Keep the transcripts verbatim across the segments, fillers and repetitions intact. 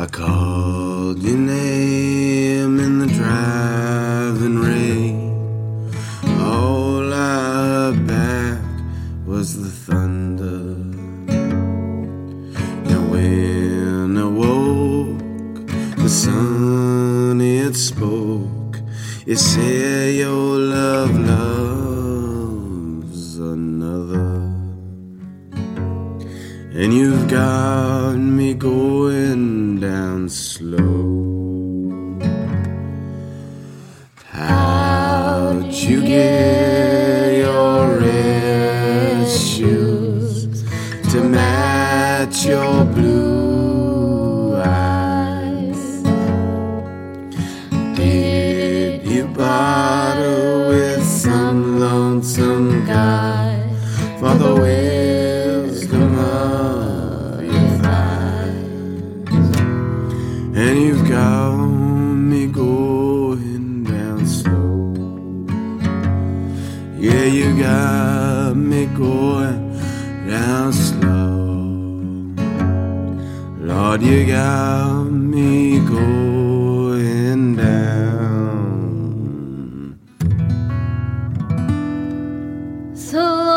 called your name in the driving rain. All I heard back was the thunder. And when I woke, the sun it spoke. It said your love loves another. And you've got me going down slow. How'd you get your red shoes to match your blue eyes? Did you barter with some lonesome guy for the wisdom of your thighs? And you've got me going down slow. Yeah, you got me going down slow. Lord, you got me going down slow.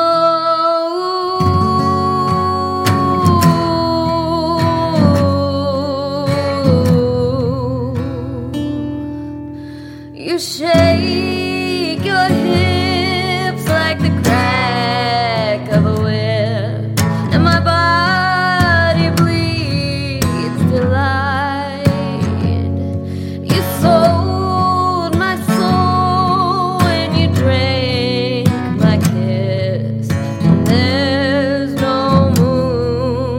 You shake your hips like the crack of a whip, and my body bleeds delight. You sold my soul when you drank my kiss, and there's no moon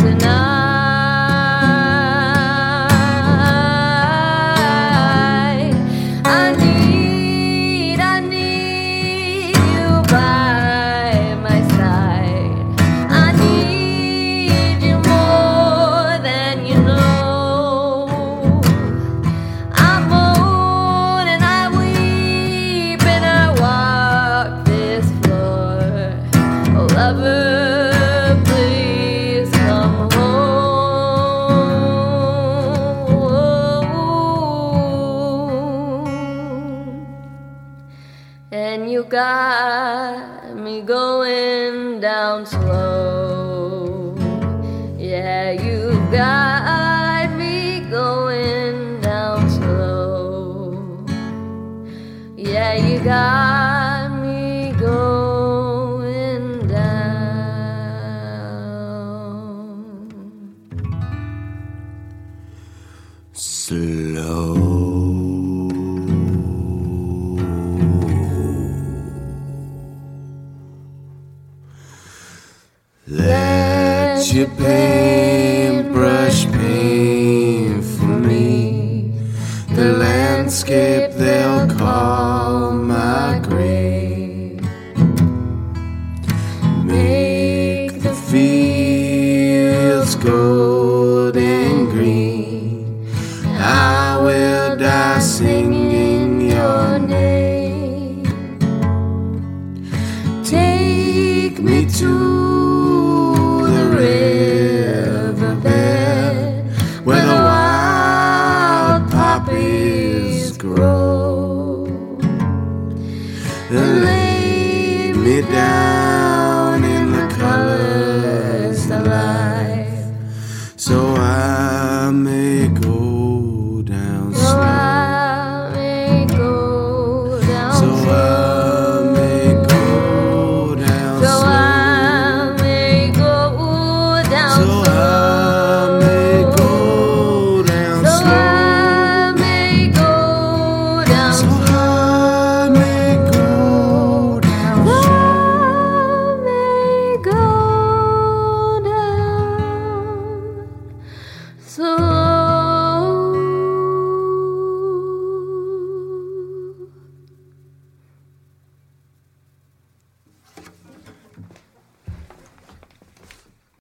tonight. I need, I need you by my side. I need you more than you know. I moan and I weep and I walk this floor. Oh, lover, please come home. And you got me going down slow. Yeah, you got me going down slow. Yeah, you got me going down slow. Let your paintbrush paint for me the landscape they'll call my grave. Make the fields golden green. I will die singing your name. Take me to riverbed where the wild poppies grow, and lay me down in the colors of life, so I may go down slow. I may go down So slow. I may go down So slow. I may go down So slow. I may go down So slow. I may go down So slow.